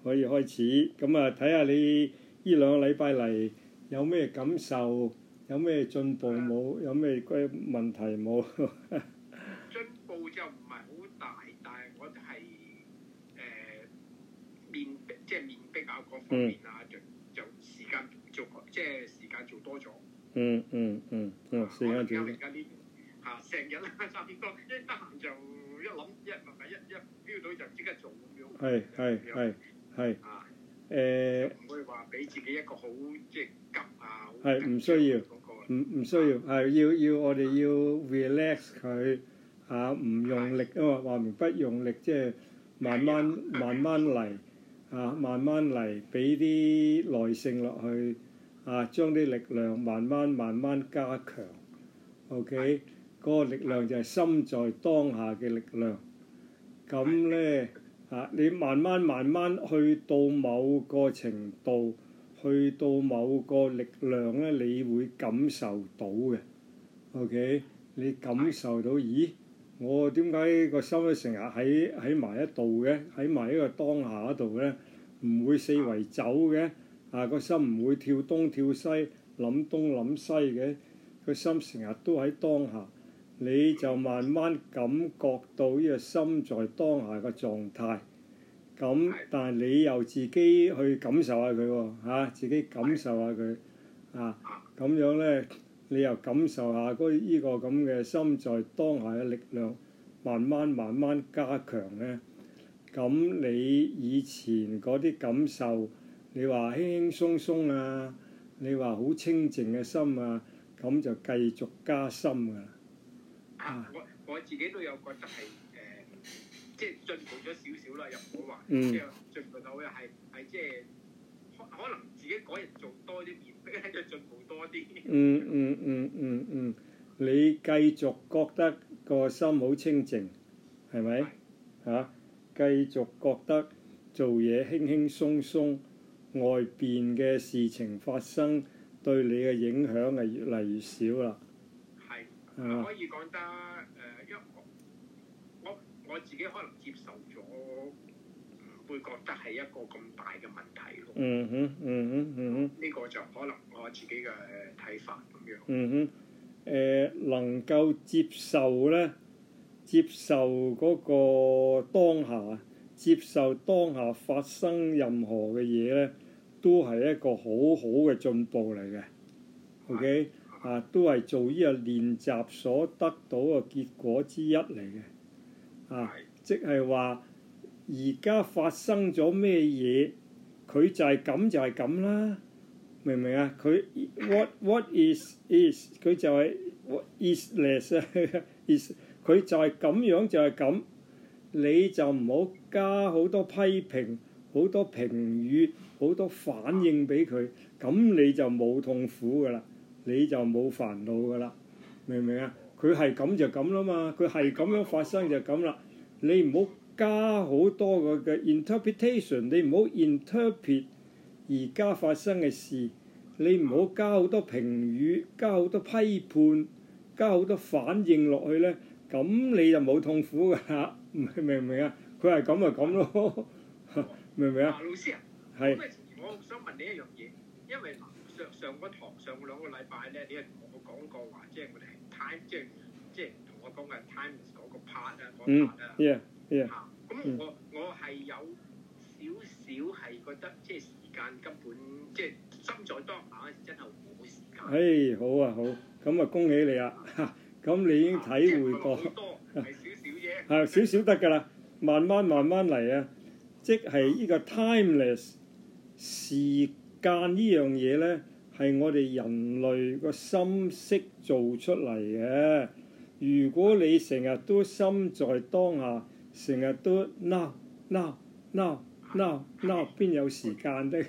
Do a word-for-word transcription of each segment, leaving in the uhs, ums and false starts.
可以開始。咁啊，睇下你呢兩個禮拜嚟有咩感受，有咩進步冇，有咩嘅問題冇？ 進步就唔係好大，但係我都係誒面即係面壁啊各方面啊，就就時間做即係時間做多咗。 嗯嗯嗯嗯，時間做。 而家呢嚇成日啦，差唔多一得閒就一諗一唔係一一 feel 到就即刻做咁樣。 係係係係。 啊誒。 唔會話俾自己一個好即係急啊。 係唔需要，唔唔需要，係要要我哋要 relax 佢嚇，唔用力啊嘛，話明不用力，即係慢慢慢慢嚟嚇，慢慢嚟，俾啲耐性落去啊，將啲力量慢慢慢慢加強。OK，嗰個力量就係心在當下嘅力量。咁咧嚇，你慢慢慢慢去到某個程度。去到某個力量咧，你會感受到嘅。OK，你感受到，咦？我點解個心咧成日喺喺埋一度嘅？喺埋一個當下嗰度咧，唔會四圍走嘅。啊，個心唔會跳東跳西，諗東諗西嘅。個心成日都喺當下，你就慢慢感覺到呢個心在當下嘅狀態。咁，但係你又自己去感受下佢喎，嚇，自己感受下佢，啊，咁樣咧，你又感受下嗰依個咁嘅心在當下嘅力量，慢慢慢慢加強咧。咁你以前嗰啲感受，你話輕輕鬆鬆啊，你話好清靜嘅心啊，咁就繼續加深㗎啦。 啊，我我自己都有覺得係。即係進步咗少少啦，又唔好話即係進步到嘅係係即係可可能自己嗰日做多啲面壁咧，就進步多啲。 嗯嗯嗯嗯嗯，你繼續覺得個心好清靜，係咪？嚇，繼續覺得做嘢輕輕鬆鬆，外邊嘅事情發生對你嘅影響係越嚟越少啦。 係，可以講得誒，因為我我我自己可能接受咗，唔會覺得係一個咁大嘅問題咯。 嗯哼，嗯哼，嗯哼。呢個就可能我自己嘅睇法咁樣。 嗯哼，誒、呃、能夠接受咧，接受嗰個當下，接受當下發生任何嘅嘢咧，都係一個好好嘅進步嚟嘅。OK，啊，都係做呢個練習所得到嘅結果之一嚟嘅。啊，即係話而家發生咗咩嘢，佢就係咁就係咁啦，明唔明啊？佢 what what is is 佢就係 what is-less is 佢就係咁樣就係咁，你就唔好加好多批評、好多評語、好多反應俾佢，咁你就冇痛苦噶啦，你就冇煩惱噶啦，明唔明啊？佢係咁就咁啦嘛，佢係咁樣發生就咁啦。你唔好加好多個嘅 interpretation， 你唔好 interpret 而家發生嘅事，你唔好加好多評語，加好多批判，加好多反應落去咧，咁你就冇痛苦㗎啦，明唔明啊？佢係咁就咁咯，明唔明啊？ 老師啊， 係。 我想問你一樣嘢，因為上上個堂上兩個禮拜咧，你係同我講過話，即係我哋係 time，即係即係同我講嘅 time 嗰個 part 啊，嗰 part 啊。 嗯 yeah，yeah。 嚇，咁我我係有少少係覺得，即係時間根本即係心在當下，真係冇時間。 誒，好啊好，咁啊恭喜你啊！咁你已經體會過。 好多係少少啫。 係少少得㗎啦，慢慢慢慢嚟啊！即係呢個 timeless 時間呢樣嘢咧，係我哋人類個心識做出嚟嘅。如果你成日都心在當下，成日都 now now now now now， 邊有時間啫？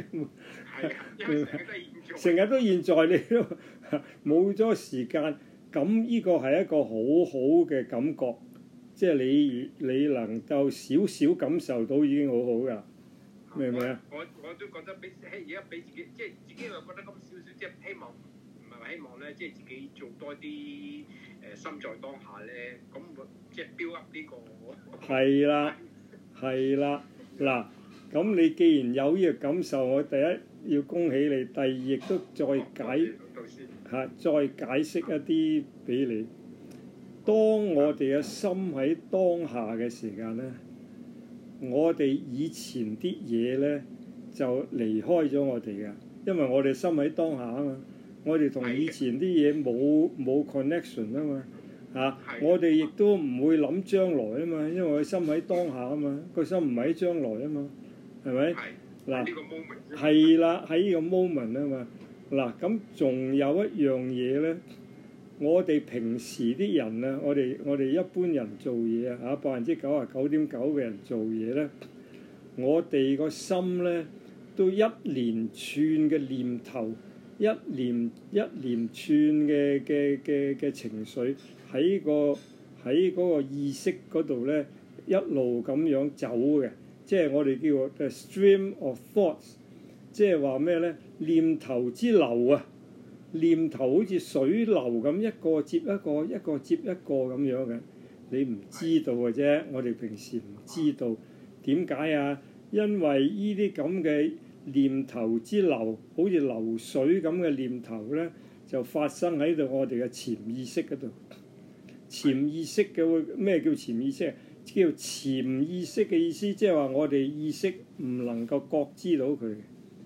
成日都現在，你都冇咗時間，咁呢個係一個好好嘅感覺，即係你你能夠少少感受到已經好好㗎，明唔明啊？ 我我都覺得俾而家俾自己，即係自己又覺得咁少少，即係希望唔係話希望咧，即係自己做多啲誒心在當下咧，咁即係 build up 呢個。 係啦，係啦，嗱， 咁你既然有呢個感受，我第一要恭喜你，第二亦都再解嚇，再解釋一啲俾你。當我哋嘅心喺當下嘅時間咧，我哋以前啲嘢咧就離開咗我哋嘅，因為我哋心喺當下啊嘛，我哋同以前啲嘢冇冇 connection 啊嘛。啊！我哋亦都唔會諗將來啊嘛，因為佢心喺當下啊嘛，個心唔喺將來啊嘛，係咪？嗱，係啦，喺呢個 moment 啊嘛。嗱，咁仲有一樣嘢咧，我哋平時啲人啊，我哋我哋一般人做嘢啊，嚇百分之九十九點九嘅人做嘢咧，我哋個心咧都一連串嘅念頭，一連一連串嘅嘅嘅嘅情緒。喺個喺嗰個意識嗰度咧，一路咁樣走嘅，即係我哋叫做 the stream of thoughts， 即係話咩咧？念頭之流啊，念頭好似水流咁，一個接一個，一個接一個咁樣嘅。你唔知道嘅啫，我哋平時唔知道點解啊？因為呢啲咁嘅念頭之流，好似流水咁嘅念頭咧，就發生喺度我哋嘅潛意識嗰度。潛意識嘅會咩叫潛意識啊？叫潛意識嘅意思，即係話我哋意識唔能夠覺知到佢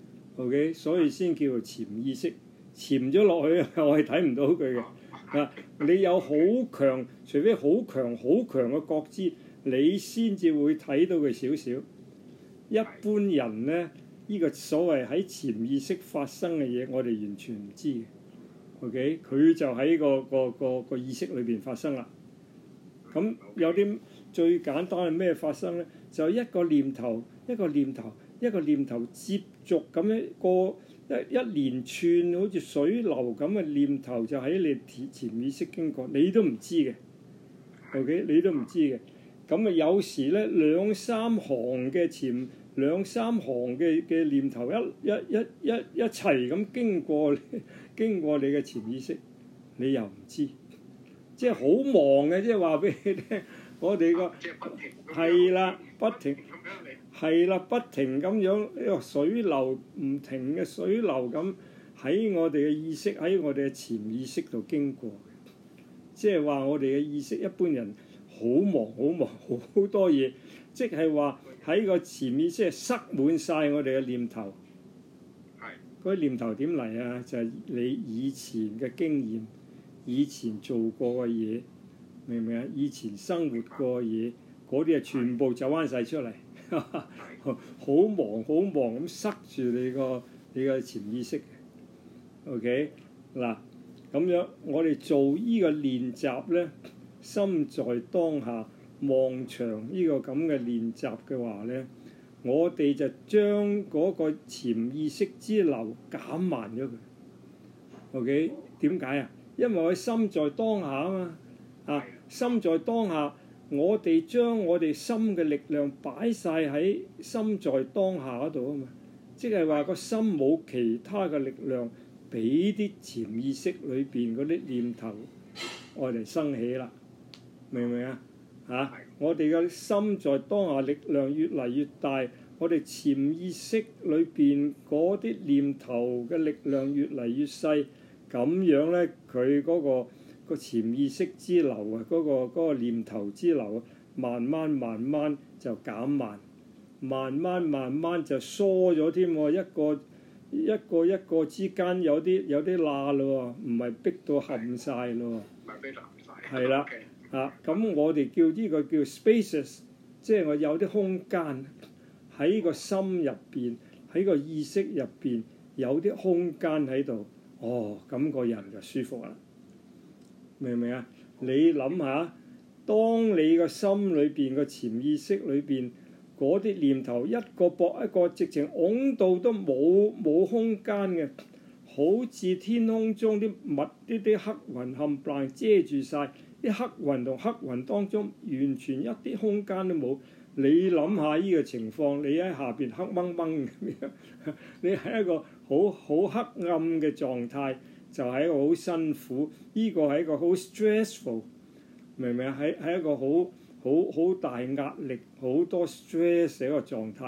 ，OK， 所以先叫做潛意識。潛咗落去，我係睇唔到佢嘅。啊，你有好強，除非好強好強嘅覺知，你先至會睇到佢少少。一般人咧，呢、呢個所謂喺潛意識發生嘅嘢，我哋完全唔知嘅。OK，佢就喺個個個個意識裏邊發生啦。咁有啲最簡單係咩發生咧？就一個念頭，一個念頭，一個念頭接續咁樣過一一連串好似水流咁嘅念頭，就喺你潛意識經過，你都唔知嘅。OK，你都唔知嘅。咁啊有時咧兩三行嘅潛兩三行嘅嘅念頭一一一一一齊咁經過。經過你嘅潛意識，你又唔知，即係好忙嘅，即係話俾你聽，我哋個係啦，不停係啦，不停咁樣呢個水流唔停嘅水流咁喺我哋嘅意識喺我哋嘅潛意識度經過，即係話我哋嘅意識一般人好忙好忙好多嘢，即係話喺個潛意識係塞滿晒我哋嘅念頭。嗰啲念頭點嚟啊？就係、是、你以前嘅經驗，以前做過嘅嘢，明唔明啊？以前生活過嘅嘢，嗰啲啊全部走翻晒出嚟，好忙好忙咁塞住你個你個潛意識。OK， 嗱咁樣我哋做呢個練習咧，心在當下望長呢個咁嘅練習嘅話咧。我哋就將嗰個潛意識之流減慢咗佢。OK， 點解啊？因為我心在當下啊嘛。啊，心在當下，我哋將我哋心嘅力量擺晒喺心在當下嗰度啊嘛。即係話個心冇其他嘅力量俾啲潛意識裏邊嗰啲念頭愛嚟生起啦。明唔明啊？嚇！我哋嘅心在當下力量越嚟越大，我哋潛意識裏邊嗰啲念頭嘅力量越嚟越細，咁樣咧佢嗰個個潛意識之流啊，嗰個嗰個念頭之流啊，慢慢慢慢就減慢，慢慢慢慢就疏咗添喎，一個一個一個之間有啲有啲罅咯喎，唔係逼到冚晒咯喎，唔係逼到冚晒，係啦。啊，咁我哋叫呢個叫 spaces， 即係我有啲空間喺個心入邊，喺個意識入邊有啲空間喺度，哦，咁個人就舒服啦，明唔明啊？你諗下，當你個心裏邊個潛意識裏邊嗰啲念頭一個駁一個，直情擁到都冇冇空間嘅，好似天空中啲密啲啲黑雲冚唪唥遮住晒。啲黑雲同黑雲當中完全一啲空間都冇，你諗下呢個情況，你喺下邊黑掹掹咁樣，你係一個好好黑暗嘅狀態，就係、是、一個好辛苦，呢、這個係一個好 stressful， 明唔明啊？係係一個好好好大壓力、好多 stress 嘅一個狀態。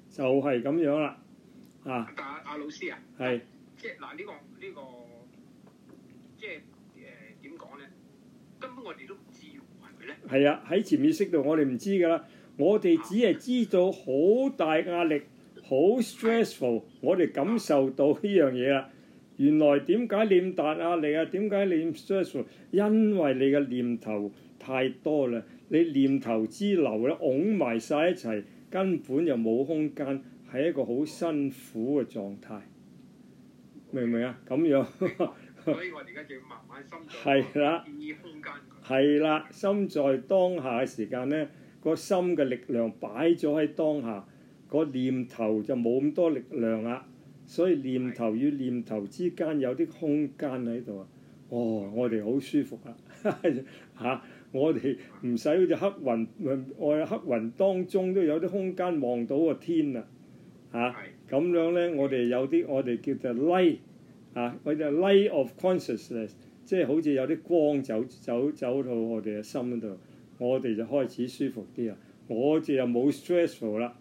就係咁樣啦，啊。 但阿阿老師啊， 係。 即係嗱呢個呢個，即係誒點講咧？根本我哋都唔知喎，係咪咧？係啊，喺潛意識度我哋唔知㗎啦，我哋只係知道好大壓力，好 stressful，我哋感受到呢樣嘢啦。原來點解你咁大壓力啊？點解你咁 stressful？因為你嘅念頭太多啦，你念頭之流咧擁埋晒一齊，根本就冇空間，係一個好辛苦嘅狀態。明唔明啊？咁樣， 所以我哋而家就要慢慢心在建議空間。 係啦，心在當下嘅時間咧，個心嘅力量擺咗喺當下，個念頭就冇咁多力量啦。所以念頭與念頭之間有啲空間喺度啊！哦，我哋好舒服啊！嚇，我哋唔使好似黑雲，我喺黑雲當中都有啲空間望到個天啊！嚇，咁樣咧，我哋有啲我哋叫做 light 啊，我哋 light of consciousness， 即係好似有啲光走走走到我哋嘅心嗰度，我哋就開始舒服啲啊！我哋又冇 stressful 啦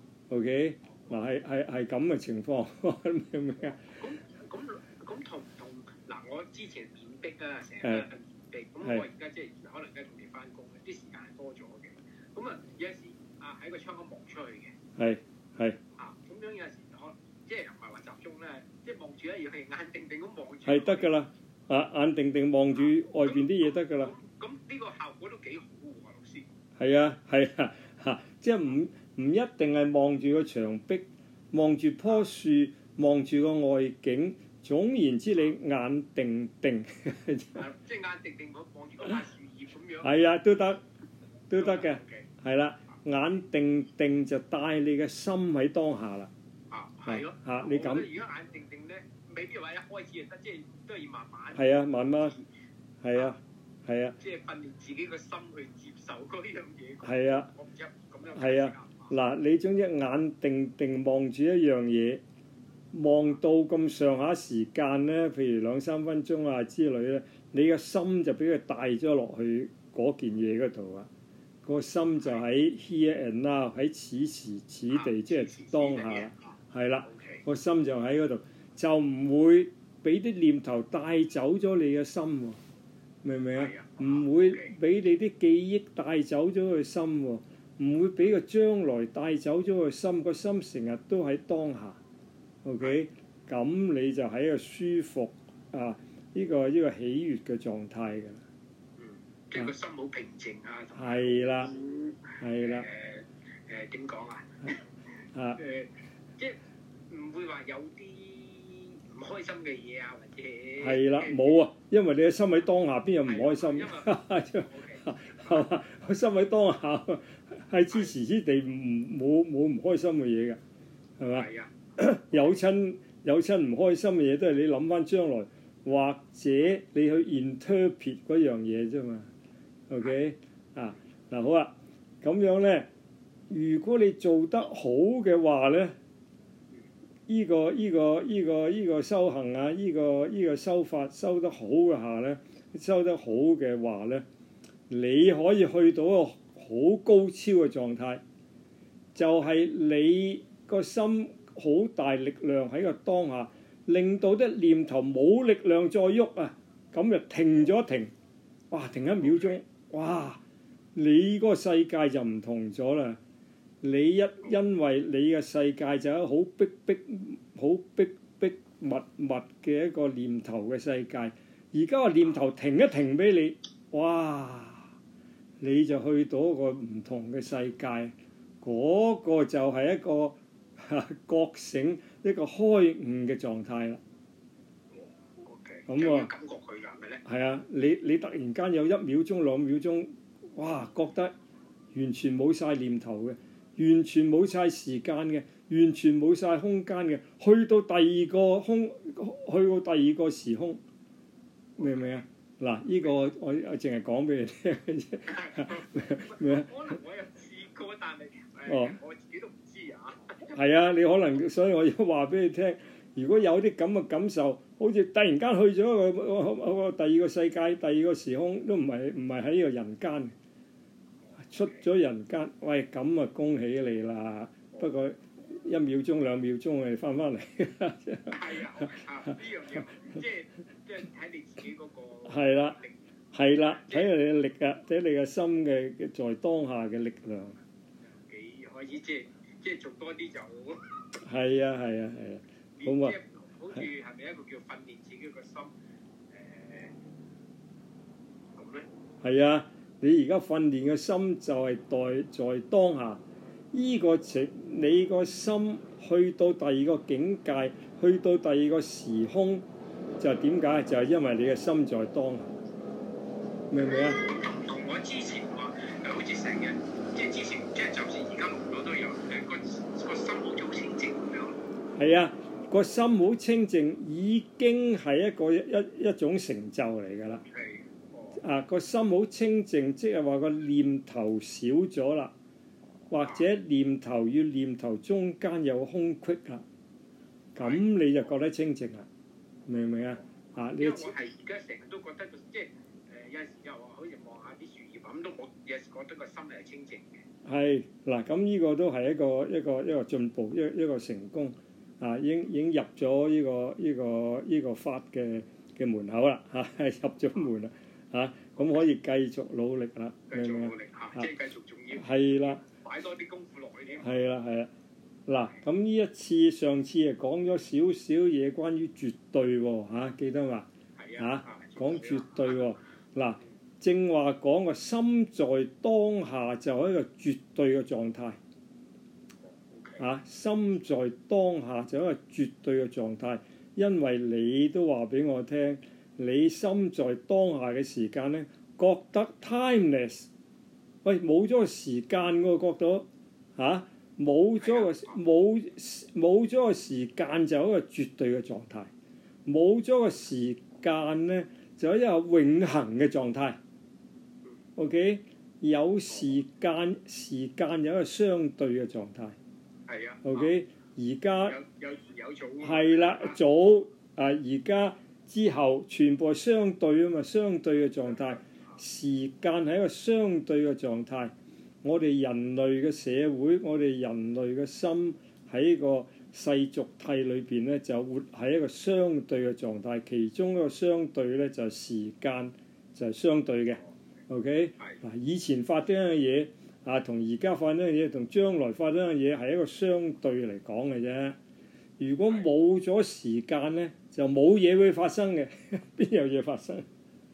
，OK？嗱，係係係咁嘅情況，明唔明啊？ 咁咁咁同唔同嗱？我之前面壁啊，成日都係面壁，咁我而家即係可能而家同你翻工啲時間係多咗嘅，咁啊有時啊喺個窗口望出去嘅， 係係啊咁樣有時可能即係唔係話集中咧，即係望住咧，要係眼定定咁望住。 係得㗎啦，啊眼定定望住外邊啲嘢得㗎啦。 咁呢個效果都幾好喎，老師。 係啊係啊嚇，即係唔〜唔一定係望住個牆壁，望住棵樹，望住個外景。總言之，你眼定定， 即係眼定定望望住嗰塊樹葉咁樣。 係啊，都得，都得嘅，係啦。眼定定就帶你嘅心喺當下啦。 啊，係咯。 嚇，你咁。 而家眼定定咧，未必話一開始就得，即係都係要慢慢。 係啊，慢慢。係啊，係啊。 即係訓練自己個心去接受嗰樣嘢。 係啊。 我唔知咁樣。 係啊。嗱，你將一眼定定望住一樣嘢，望到咁上下時間咧，譬如兩三分鐘啊之類咧，你嘅心就俾佢帶咗落去嗰件嘢嗰度啊。個心就喺 here and now， 喺此時此地，即係當下啦，係啦。個心就喺嗰度，就唔會俾啲念頭帶走咗你嘅心喎，明唔明啊？唔會俾你啲記憶帶走咗佢心喎。唔會俾個將來帶走咗個心，個心成日都喺當下 ，OK？咁你就喺個舒服啊，呢、呢個呢、呢個喜悅嘅狀態㗎啦。 嗯，即係個心好平靜啊。 係啦，係啦。 誒誒點講啊？ 啊。 誒，即係唔會話有啲唔開心嘅嘢啊，或者。 係啦，冇啊，因為你嘅心喺當下，邊有唔開心？係嘛？個心喺當下。喺此時此地唔冇冇唔開心嘅嘢㗎，係嘛？ 係啊。 有親有親唔開心嘅嘢都係你諗翻將來，或者你去 interpret 嗰樣嘢啫嘛。OK 啊，嗱好啦，咁樣咧，如果你做得好嘅話咧，依個依個依個依個修行啊，依個依個修法修得好嘅下咧，修得好嘅話咧，你可以去到一個好高超嘅狀態，就係、是、你個心好大力量喺個當下，令到啲念頭冇力量再喐啊，咁就停咗停，哇！停一秒鐘，哇！你嗰個世界就唔同咗啦。你一因為你嘅世界就係好逼逼、好逼逼密密嘅一個念頭嘅世界，而家個念頭停一停俾你，哇！你就去到一個唔同嘅世界，嗰、那個就係一個覺醒、一個開悟嘅狀態啦。咁喎， 感覺佢㗎，係咪咧？ 係啊，你你突然間有一秒鐘、兩秒鐘，哇！覺得完全冇晒念頭嘅，完全冇晒時間嘅，完全冇晒空間嘅，去到第二個空，去到第二個時空，明唔明啊？嗱，呢個我我淨係講俾你聽嘅啫。 可能我有試過，但係誒我自己都唔知啊。 係啊，你可能所以我要話俾你聽，如果有啲咁嘅感受，好似突然間去咗一個個第二個世界、第二個時空，都唔係唔係喺呢個人間，出咗人間，喂咁啊恭喜你啦！不過一秒鐘兩秒鐘誒翻返嚟。 係啊，啊呢樣嘢即係即係睇你自己嗰個係啦，係啦，睇下你嘅力啊，睇你嘅心嘅嘅在當下嘅力量。 幾可以即係即係做多啲就係啊係啊係啊，好啊。 好似係咪一個叫訓練自己個心？誒咁咧？ 係啊，你而家訓練嘅心就係在在當下，依、這個情你個心去到第二個境界，去到第二個時空，就係點解？就係、是、因為你嘅心在當下，明唔明啊？ 同我之前話誒，好似成日即係之前即係，就算而家錄咗都有誒個個心好似好清靜咁樣。係啊。個心好清靜，已經係一個一一一種成就嚟㗎啦。啊，個心好清靜，即係話個念頭少咗啦，或者念頭與念頭中間有空隙啦，咁你就覺得清靜啦，明唔明啊？啊， 因為我係而家成日都覺得個即係誒有陣時又話好似望下啲樹葉咁，都我有時覺得個心係清靜嘅。係嗱，咁呢個都係一個一個一個進步，一一個成功。啊！已經已經入咗呢、這個依、這個依、這個法嘅嘅門口啦，嚇、啊、入咗門啦，嚇、啊、咁可以繼續努力啦，明唔明啊？ 即係繼續仲要係啦， 擺多啲功夫落去添。 係啦係啦，嗱咁呢一次上次係講咗少少嘢關於絕對喎、啊、記得嘛？係啊，講絕對喎，嗱正話講個心在當下就係一個絕對嘅狀態。啊！心在當下就係一個絕對嘅狀態，因為你都話俾我聽，你心在當下嘅時間咧，覺得 timeless， 喂冇咗個時間喎，覺到嚇冇咗個冇冇咗個時間就係一個絕對嘅狀態，冇咗個時間咧就係一個永恆嘅狀態。OK， 有時間時間有一個相對嘅狀態。 係啊 ，OK， 而家有有有早係啦，早啊，而家之後全部係相對啊嘛，相對嘅狀態，時間係一個相對嘅狀態。我哋人類嘅社會，我哋人類嘅心喺個世俗體裏邊咧，就活喺一個相對嘅狀態。其中一個相對咧就係時間，就係相對嘅。OK，嗱，以前發生嘅嘢。啊，同而家發生嘅嘢，同將來發生嘅嘢係一個相對嚟講嘅啫。如果冇咗時間咧，就冇嘢會發生嘅，邊有嘢發生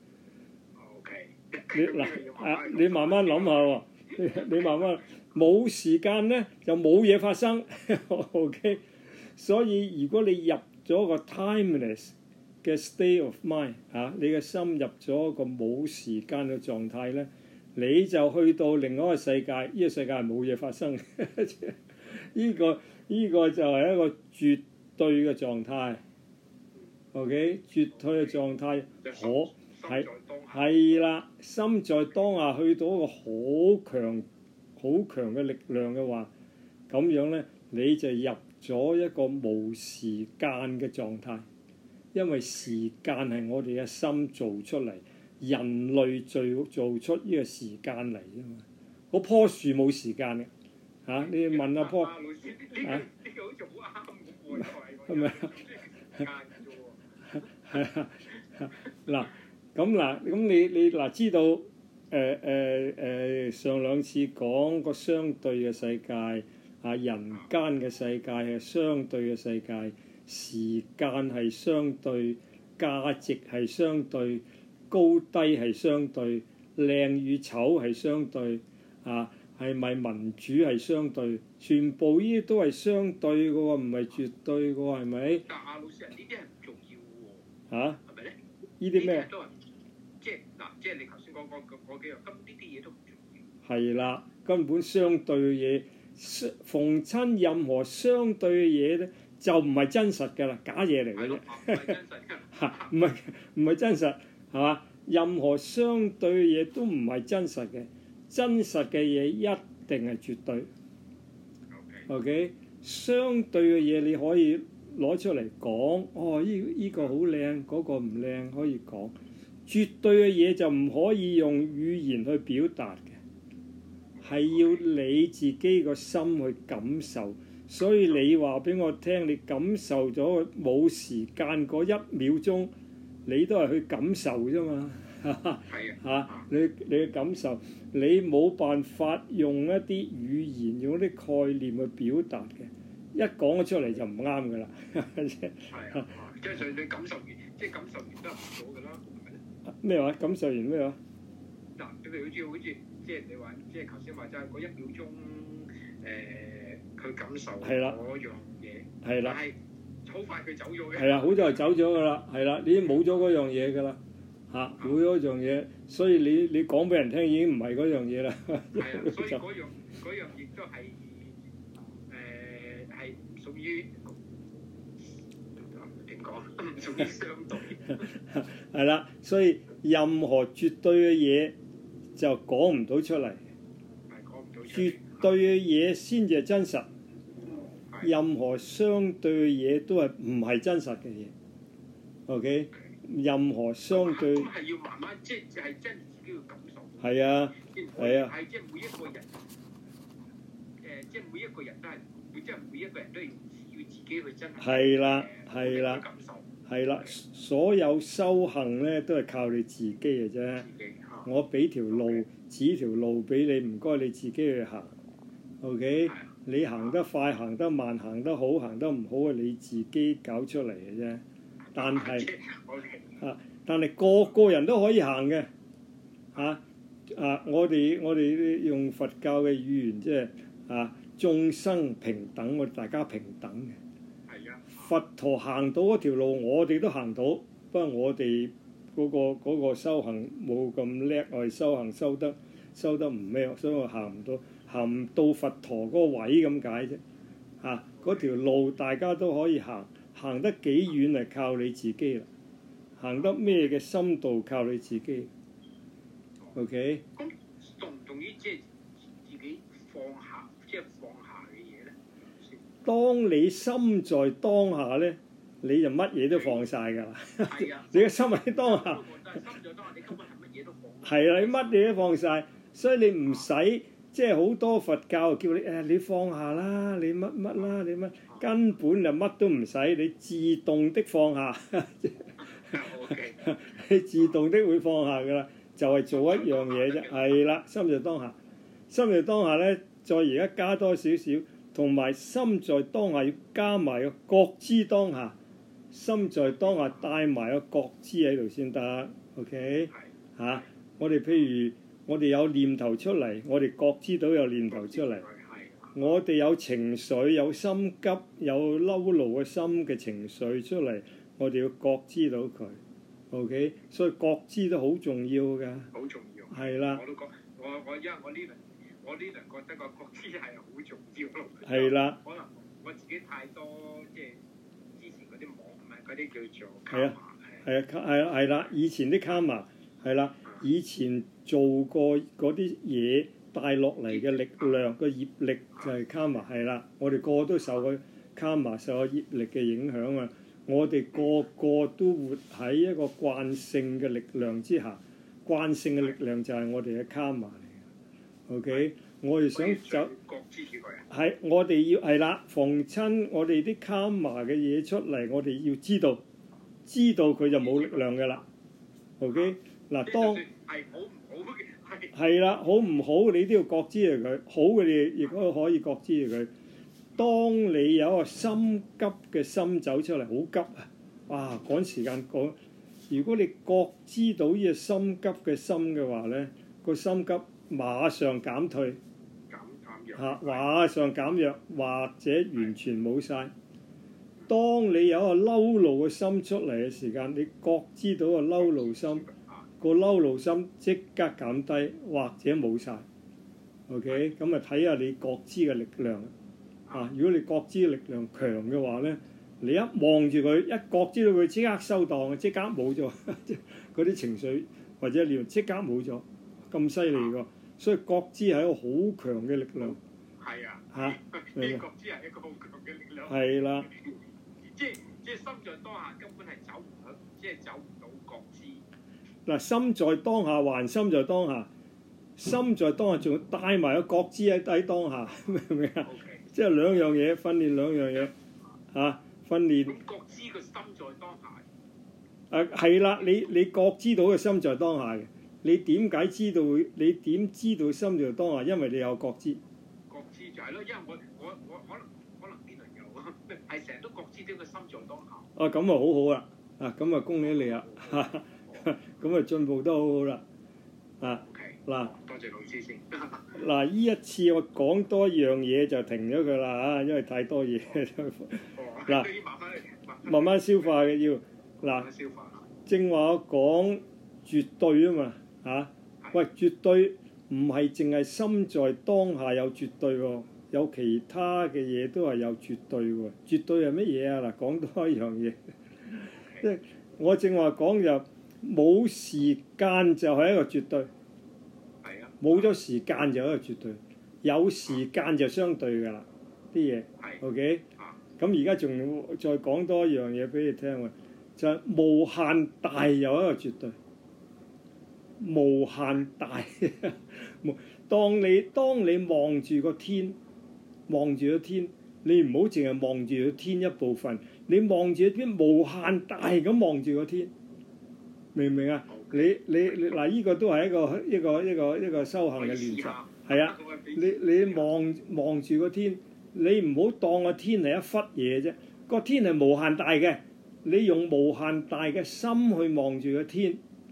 ？OK， 你嗱啊，你慢慢諗下喎，你你慢慢冇時間咧，就冇嘢發生。OK，所以如果你入咗個 timeless 嘅 state of mind 啊，你嘅心入咗個冇時間嘅狀態咧。你就去到另外一個世界，呢、這個世界係冇嘢發生嘅。呢、這個呢、這個就係一個絕對嘅狀態。OK， 絕對嘅狀態可係係啦，心在當下去到一個好強好強嘅力量嘅話，咁樣咧你就入咗一個無時間嘅狀態，因為時間係我哋嘅心做出嚟。人類做做出呢個時間嚟啫嘛，嗰棵樹冇時間嘅嚇、啊，你問下棵嚇，係咪啊？係啊，嗱咁嗱咁你你嗱知道誒誒誒上兩次講個相對嘅世界啊，人間嘅世界係相對嘅世界，時間係相對，價值係相對。高低係相對，靚與醜係相對，啊，係咪民主係相對？全部呢啲都係相對嘅喎，唔係絕對嘅喎，係咪？ 但阿老師啊，呢啲係唔重要喎。 嚇？ 係咪咧？ 呢啲咩？ 即係嗱，即係你頭先講嗰嗰幾樣，咁呢啲嘢都唔重要。 係啦，根本相對嘅嘢，逢親任何相對嘅嘢咧，就唔係真實㗎啦，假嘢嚟嘅啫。 唔係真實㗎。 嚇！唔係唔係真實。係嘛？任何相對嘅嘢都唔係真實嘅，真實嘅嘢一定係絕對。OK， 相對嘅嘢你可以攞出嚟講，哦，依依個好靚，嗰個唔靚，可以講。絕對嘅嘢就唔可以用語言去表達嘅，係要你自己個心去感受， 所以你話俾我聽，你感受咗冇時間嗰一秒鐘，你都係去感受啫嘛。係啊，你你嘅感受，你冇辦法用一啲語言，用一啲概念去表達嘅，一講咗出嚟就唔啱噶啦。 係啊，即係所以你感受完，即係感受完都係唔到㗎啦，係咪咧？ 咩話？感受完咩話？ 嗱，譬如好似好似即係你話，即係頭先話齋嗰一秒鐘，誒、呃，佢感受嗰樣嘢， 係啦， 但係好快佢走咗嘅。 係啦，好在走咗㗎啦，係啦，你已經冇咗嗰樣嘢㗎啦。嚇，冇咗嗰樣嘢，所以你你講俾人聽已經唔係嗰樣嘢啦。 係啊，所以嗰樣嗰樣亦都係誒係屬於點講？唔屬於相對。 係啦，所以任何絕對嘅嘢就講唔到出嚟。 係講唔到出嚟。 絕對嘅嘢先至係真實。任何相對嘅嘢都係唔係真實嘅嘢。OK。任何相對咁係要慢慢，即係係真自己要感受。 係啊，係啊。 係即係每一個人，誒，即係每一個人都係，即係每一個人都要要自己去真係。係啦，係啦。感受。係啦，所有修行咧都係靠你自己嘅啫。我俾條路，指條路俾你，唔該你自己去行。OK，你行得快、行得慢、行得好、行得唔好係你自己搞出嚟嘅啫。但係啊，但係個個人都可以行嘅，嚇啊！我哋我哋用佛教嘅語言，即係啊，眾生平等，我哋大家平等嘅。係啊。佛陀行到嗰條路，我哋都行到，不過我哋嗰個嗰個修行冇咁叻，我哋修行修得修得唔咩，所以我行唔到，行唔到佛陀嗰個位咁解啫。嚇，嗰條路大家都可以行。行得幾遠係靠你自己啦，行得咩嘅深度靠你自己。OK。咁同唔同於即係自己放下，即係放下嘅嘢咧？ 當你心在當下咧，你就乜嘢都放晒㗎啦。 係啊。 你嘅心喺當下。 心在當下，你根本係乜嘢都放。 係啊，你乜嘢都放晒，所以你唔使即係好多佛教叫你誒，你放下啦，你乜乜啦，你乜。根本就乜都唔使，你自動的放下，你自動的會放下㗎啦，就係、是、做一樣嘢啫，係啦，心在當下，心在當下咧，再而家加多少少，同埋心在當下要加埋個覺知當下，心在當下帶埋個覺知喺度先得 ，OK 嚇、啊？我哋譬如我哋有念頭出嚟，我哋覺知到有念頭出嚟。我哋有情緒，有心急，有嬲怒嘅心嘅情緒出嚟，我哋要覺知到佢 ，OK， 所以覺知都好重要㗎。 好重要。 係啦。 我都覺，我我因為我呢輪我呢輪覺得個覺知係好重要咯。 係啦。 可能我自己太多即係之前嗰啲網唔係嗰啲叫做卡瑪。係啊，係啊，係啦，以前啲卡瑪係啦，以前做過嗰啲嘢。帶落嚟嘅力量，個業力就係卡瑪，係啦。我哋個個都受佢卡瑪受個業力嘅影響啊！我哋個個都活喺一個慣性嘅力量之下，慣性嘅力量就係我哋嘅卡瑪嚟嘅。OK，我哋想走，係我哋要係啦，逢親我哋啲卡瑪嘅嘢出嚟，我哋要知道，知道佢就冇力量嘅啦。OK，嗱當。係啦，好唔好你都要覺知住佢，好嘅你亦都可以覺知住佢。當你有一個心急嘅心走出嚟，好急啊！哇，趕時間趕。如果你覺知到呢個心急嘅心嘅話咧，個心急馬上減退， 減減弱嚇，馬上減弱或者完全冇晒。當你有一個嬲怒嘅心出嚟嘅時間，你覺知到個嬲怒心。個嬲怒心即刻減低或者冇晒 OK 咁啊睇下你覺知嘅力量啊！如果你覺知嘅力量強嘅話咧，你一望住佢，一覺知到佢即刻收檔，即刻冇咗嗰啲情緒或者念即刻冇咗，咁犀利㗎！所以覺知係一個好強嘅力量。 係啊， 嚇， 覺知係一個好強嘅力量。 係啦， 即係即係心在當下根本係走唔到，即係走唔到覺知。 嗱，心在當下還心在當下，心在當下仲要帶埋個覺知喺喺當下，明唔明啊？ 即係兩樣嘢訓練兩樣嘢嚇訓練。 咁覺知個心在當下。 誒係啦，你你覺知到嘅心在當下嘅，你點解知道？你點知道心在當下？因為你有覺知。 覺知就係咯，因為我我我可能可能邊度有啊，係成日都覺知到個心在當下。 啊咁啊好好啦，啊咁啊恭喜你啦，咁啊進步得好好啦，啊嗱， 多謝老師先。 嗱呢一次我講多樣嘢就停咗佢啦嚇，因為太多嘢。嗱，慢慢消化嘅要。嗱，正話我講絕對啊嘛嚇，喂絕對唔係淨係心在當下有絕對喎，有其他嘅嘢都係有絕對喎。絕對係乜嘢啊？嗱，講多一樣嘢，即係我正話講就冇時間就係一個絕對，冇咗時間就係一個絕對，有時間就相對㗎啦啲嘢。OK，咁而家仲再講多一樣嘢俾你聽喎。就係無限大有一個絕對，無限大。當你當你望住個天，望住個天，你唔好淨係望住個天一部分，你望住個天無限大咁望住個天，明唔明啊？你你你嗱，呢個都係一個一個一個一個修行嘅練習，係啊，你你望望住個天，你唔好當個天係一忽嘢啫，個天係無限大嘅。你用無限大嘅心去望住個天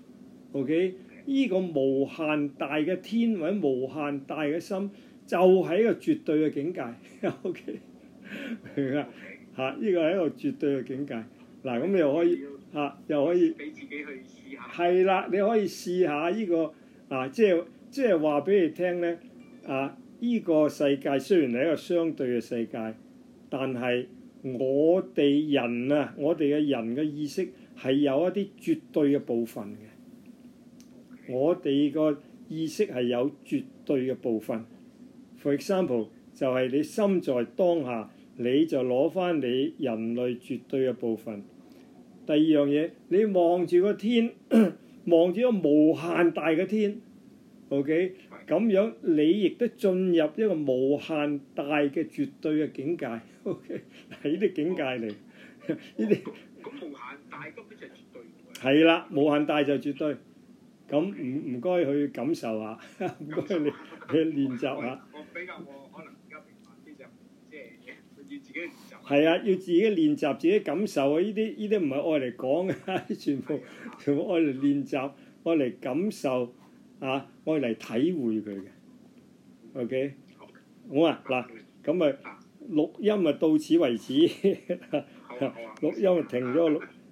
，OK？ 呢個無限大嘅天或者無限大嘅心，就係一個絕對嘅境界。OK？ 明啊？嚇！呢個係一個絕對嘅境界。嗱，咁你又可以嚇，又可以俾自己去試下。 係啦，你可以試下呢個啊，即係即係話俾你聽咧啊！呢個世界雖然係一個相對嘅世界，但係我哋人啊，我哋嘅人嘅意識係有一啲絕對嘅部分嘅。我哋個意識係有絕對嘅部分。For example，就係你心在當下，你就攞翻你人類絕對嘅部分。第二樣嘢，你望住個天，望住個無限大嘅天 ，OK， 咁樣你亦都進入一個無限大嘅絕對嘅境界 ，OK， 係呢啲境界嚟，呢啲。 咁無限大根本就係絕對。 係啦，無限大就絕對。咁唔唔該去感受下，唔該你去練習下。 我比較我可能而家明白啲就即係要自己練習。係啊，要自己練習，自己感受啊！呢啲呢啲唔係愛嚟講嘅，全部全部愛嚟練習，愛嚟感受啊，愛嚟體會佢嘅。OK， 好啊，嗱，咁啊錄音啊到此為止，錄音啊停咗錄。